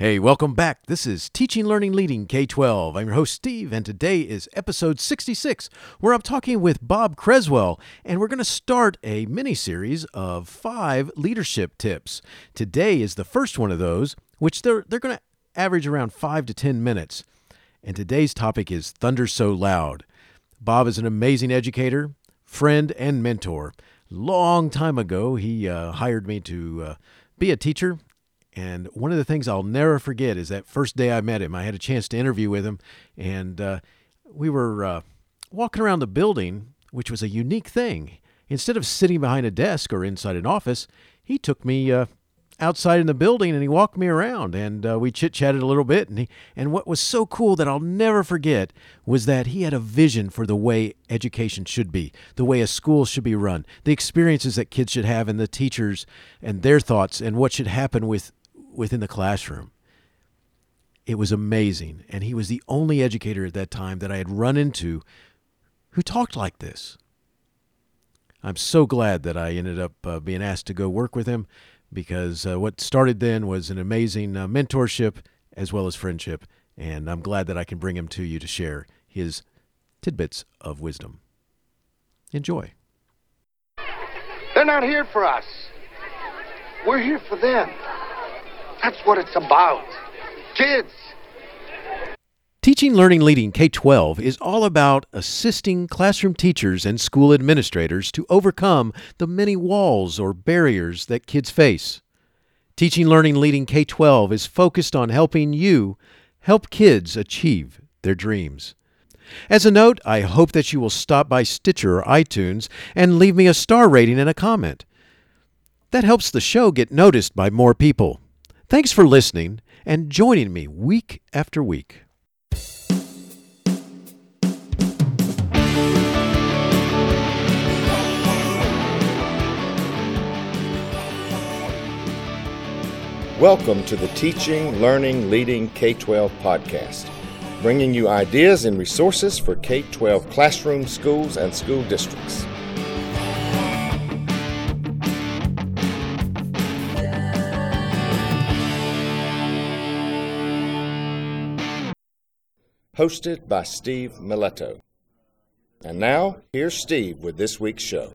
Hey, welcome back. This is Teaching, Learning, Leading K-12. I'm your host, Steve, and today is episode 66, where I'm talking with Bob Creswell, and we're going to start a mini-series of 5 leadership tips. Today is the first one of those, which they're going to average around 5 to 10 minutes. And today's topic is Thunder So Loud. Bob is an amazing educator, friend, and mentor. Long time ago, he hired me to be a teacher. And one of the things I'll never forget is that first day I met him. I had a chance to interview with him, and we were walking around the building, which was a unique thing. Instead of sitting behind a desk or inside an office, he took me outside in the building and he walked me around, and we chit-chatted a little bit. And what was so cool that I'll never forget was that he had a vision for the way education should be, the way a school should be run, the experiences that kids should have, and the teachers and their thoughts and what should happen within the classroom. It was amazing, and he was the only educator at that time that I had run into who talked like this. I'm so glad that I ended up being asked to go work with him, because what started then was an amazing mentorship as well as friendship, and I'm glad that I can bring him to you to share his tidbits of wisdom. Enjoy. They're not here for us. We're here for them. That's what it's about. Kids. Teaching, Learning, Leading K-12 is all about assisting classroom teachers and school administrators to overcome the many walls or barriers that kids face. Teaching, Learning, Leading K-12 is focused on helping you help kids achieve their dreams. As a note, I hope that you will stop by Stitcher or iTunes and leave me a star rating and a comment. That helps the show get noticed by more people. Thanks for listening and joining me week after week. Welcome to the Teaching, Learning, Leading K-12 podcast, bringing you ideas and resources for K-12 classrooms, schools, and school districts. Hosted by Steve Miletto. And now, here's Steve with this week's show.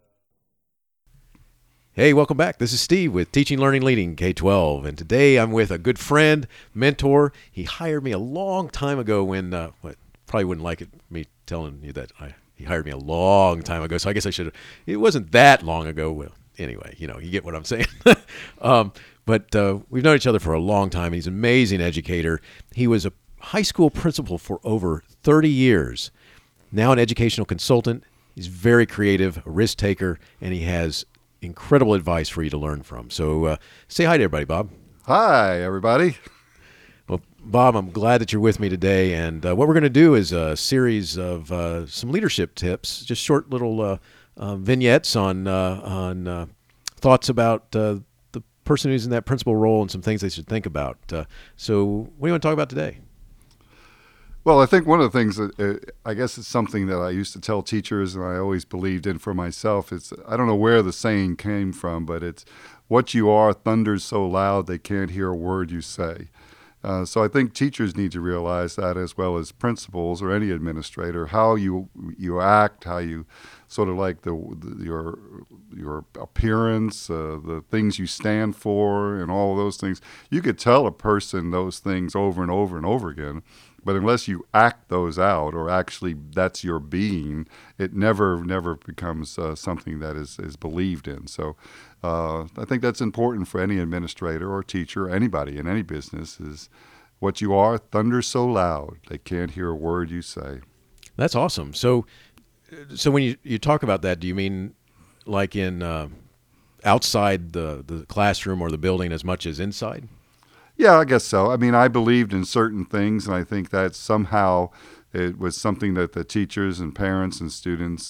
Hey, welcome back. This is Steve with Teaching, Learning, Leading K-12. And today I'm with a good friend, mentor. He hired me a long time ago when, probably wouldn't like me telling you that he hired me a long time ago. So I guess I should have, it wasn't that long ago. Well, anyway, you get what I'm saying. But we've known each other for a long time. He's an amazing educator. He was a high school principal for over 30 years. Now an educational consultant. He's very creative, a risk taker, and he has incredible advice for you to learn from. So say hi to everybody, Bob. Hi, everybody. Well, Bob, I'm glad that you're with me today. And what we're going to do is a series of some leadership tips, just short little vignettes on thoughts about the person who's in that principal role and some things they should think about. So what do you want to talk about today? Well, I think one of the things that I guess it's something that I used to tell teachers and I always believed in for myself. It's, I don't know where the saying came from, but it's what you are thunders so loud they can't hear a word you say. So I think teachers need to realize that, as well as principals or any administrator, how you act, how you sort of like your appearance, the things you stand for, and all of those things. You could tell a person those things over and over and over again, but unless you act those out, or actually that's your being, it never becomes something that is believed in. So I think that's important for any administrator or teacher, anybody in any business, is what you are thunders so loud they can't hear a word you say. That's awesome. So when you talk about that, do you mean like in outside the classroom or the building as much as inside? Yeah, I guess so. I mean, I believed in certain things, and I think that somehow it was something that the teachers and parents and students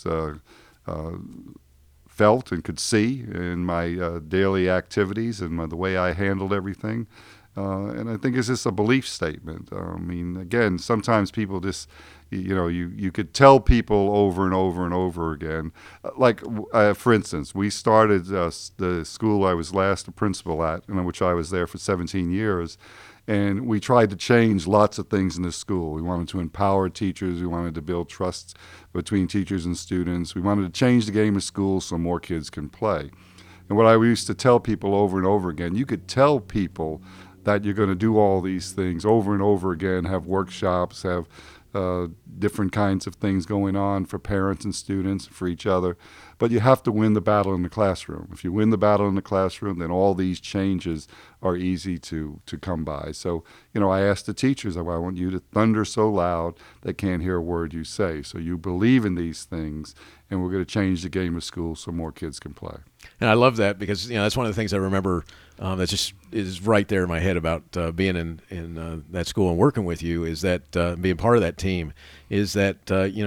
felt and could see in my daily activities and the way I handled everything. And I think it's just a belief statement. I mean, again, sometimes people just you could tell people over and over and over again. For instance, we started the school I was last a principal at, in which I was there for 17 years, and we tried to change lots of things in the school. We wanted to empower teachers. We wanted to build trust between teachers and students. We wanted to change the game of school so more kids can play. And what I used to tell people over and over again, you could tell people that you're going to do all these things over and over again, have workshops, have different kinds of things going on for parents and students, for each other. But you have to win the battle in the classroom. If you win the battle in the classroom, then all these changes are easy to come by. So, I asked the teachers, I want you to thunder so loud they can't hear a word you say. So you believe in these things, and we're going to change the game of school so more kids can play. And I love that because that's one of the things I remember that just is right there in my head about being in that school and working with you, is that being part of that team is that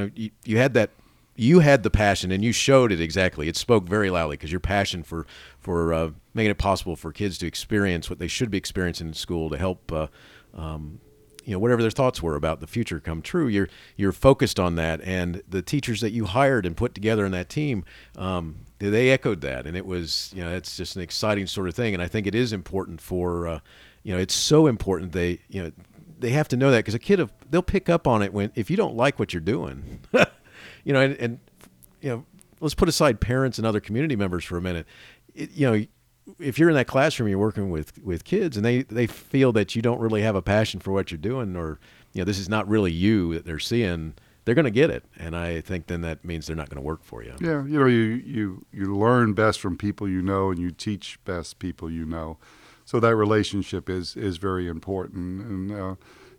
you had the passion and you showed it exactly. It spoke very loudly because your passion for making it possible for kids to experience what they should be experiencing in school to help whatever their thoughts were about the future come true. You're focused on that, and the teachers that you hired and put together in that team, they echoed that, and it was it's just an exciting sort of thing. And I think it is important for it's so important they have to know that, because a kid they'll pick up on it if you don't like what you're doing. And let's put aside parents and other community members for a minute. If you're in that classroom, you're working with kids, and they feel that you don't really have a passion for what you're doing, or this is not really you that they're seeing, they're going to get it. And I think then that means they're not going to work for you. Yeah, you learn best from people you know, and you teach best people you know. So that relationship is very important, and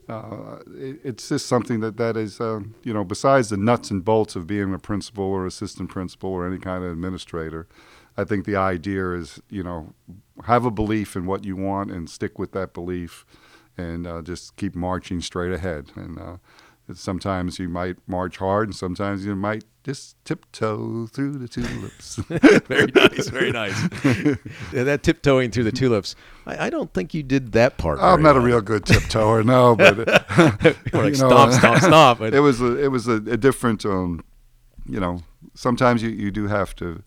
it's just something that is, besides the nuts and bolts of being a principal or assistant principal or any kind of administrator, I think the idea is, have a belief in what you want and stick with that belief, and just keep marching straight ahead. And sometimes you might march hard, and sometimes you might just tiptoe through the tulips. Very nice, very nice. That tiptoeing through the tulips, I don't think you did that part. I'm not a real good tiptoer, no, but like stomp, stomp, stomp. But it was a different. Sometimes you do have to.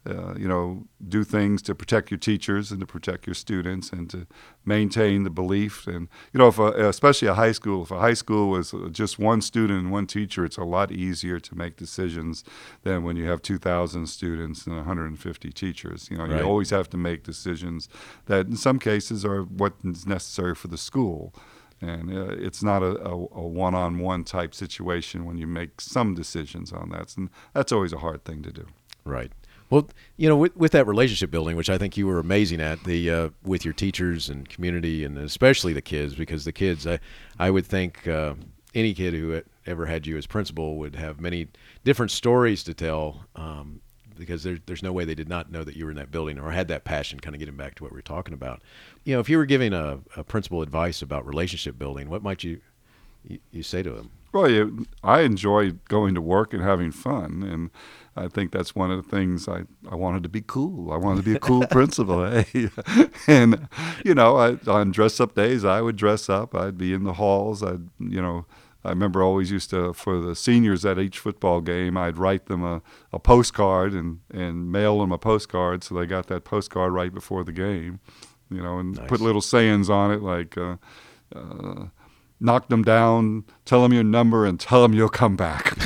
Do things to protect your teachers and to protect your students and to maintain the belief. And, especially if a high school was just one student and one teacher, it's a lot easier to make decisions than when you have 2,000 students and 150 teachers. Right. You always have to make decisions that in some cases are what is necessary for the school. And it's not a one-on-one type situation when you make some decisions on that. And that's always a hard thing to do. Right. Well, with that relationship building, which I think you were amazing at, with your teachers and community, and especially the kids, because the kids, I would think any kid who ever had you as principal would have many different stories to tell, because there's no way they did not know that you were in that building or had that passion, kind of getting back to what we were talking about. If you were giving a principal advice about relationship building, what might you say to them? Well, I enjoy going to work and having fun, and I think that's one of the things I wanted to be cool. I wanted to be a cool principal. And, on dress-up days, I would dress up. I'd be in the halls. I remember always used to, for the seniors at each football game, I'd write them a postcard and mail them a postcard, so they got that postcard right before the game, and Nice. Put little sayings on it like, knock them down, tell them your number, and tell them you'll come back.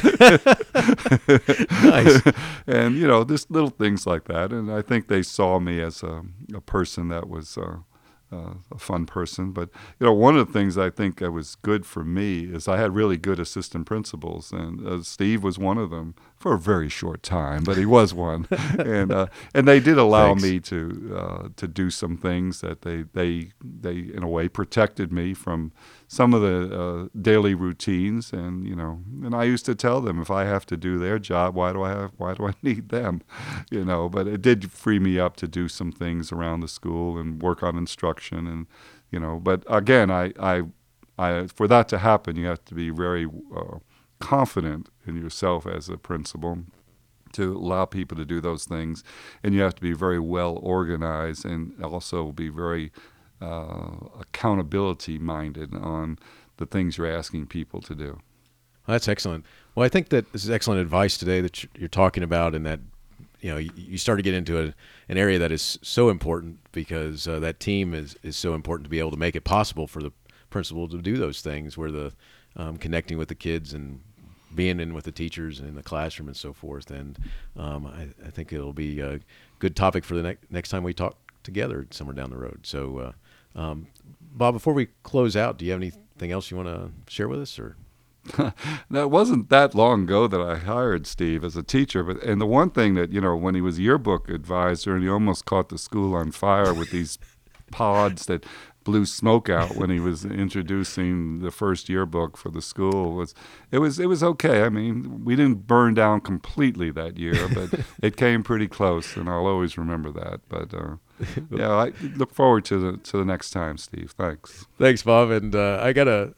Nice. And, just little things like that. And I think they saw me as a person that was a fun person. But, one of the things I think that was good for me is I had really good assistant principals. And Steve was one of them for a very short time, but he was one. And they did allow Thanks. me to do some things that they in a way protected me from some of the daily routines, and I used to tell them, if I have to do their job, why do I need them, But it did free me up to do some things around the school and work on instruction, and But again, I for that to happen, you have to be very confident in yourself as a principal to allow people to do those things, and you have to be very well organized and also be very accountability minded on the things you're asking people to do. That's excellent. Well, I think that this is excellent advice today that you're talking about, and that you start to get into an area that is so important, because that team is so important to be able to make it possible for the principal to do those things, where the connecting with the kids and being in with the teachers and in the classroom and so forth. And I think it'll be a good topic for the next time we talk together somewhere down the road. So, Bob, before we close out, do you have anything else you want to share with us? Or Now, it wasn't that long ago that I hired Steve as a teacher, and the one thing that, when he was yearbook advisor and he almost caught the school on fire with these pods that blew smoke out when he was introducing the first yearbook for the school, it was okay. I mean, we didn't burn down completely that year, but it came pretty close, and I'll always remember that. But yeah, I look forward to the next time, Steve. Thanks. Thanks, Bob. And I gotta,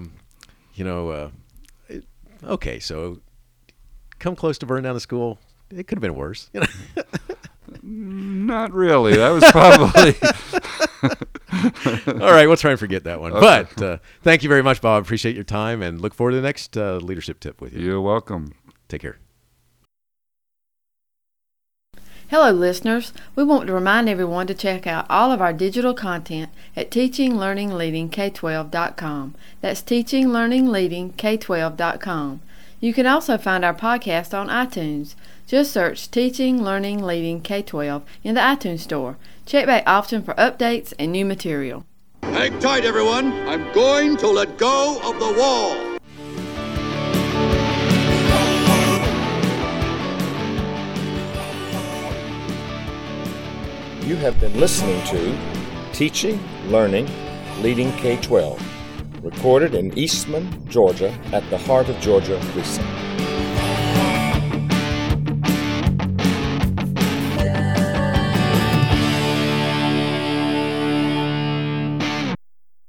okay, so come close to burning down the school. It could have been worse. Not really. That was probably. All right, we'll try and forget that one. Okay. But thank you very much, Bob. Appreciate your time, and look forward to the next leadership tip with you. You're welcome. Take care. Hello, listeners. We want to remind everyone to check out all of our digital content at teachinglearningleadingk12.com. That's teachinglearningleadingk12.com. You can also find our podcast on iTunes. Just search Teaching, Learning, Leading K-12 in the iTunes Store. Check back often for updates and new material. Hang tight, everyone. I'm going to let go of the wall. You have been listening to Teaching, Learning, Leading K-12, recorded in Eastman, Georgia at the Heart of Georgia Precinct.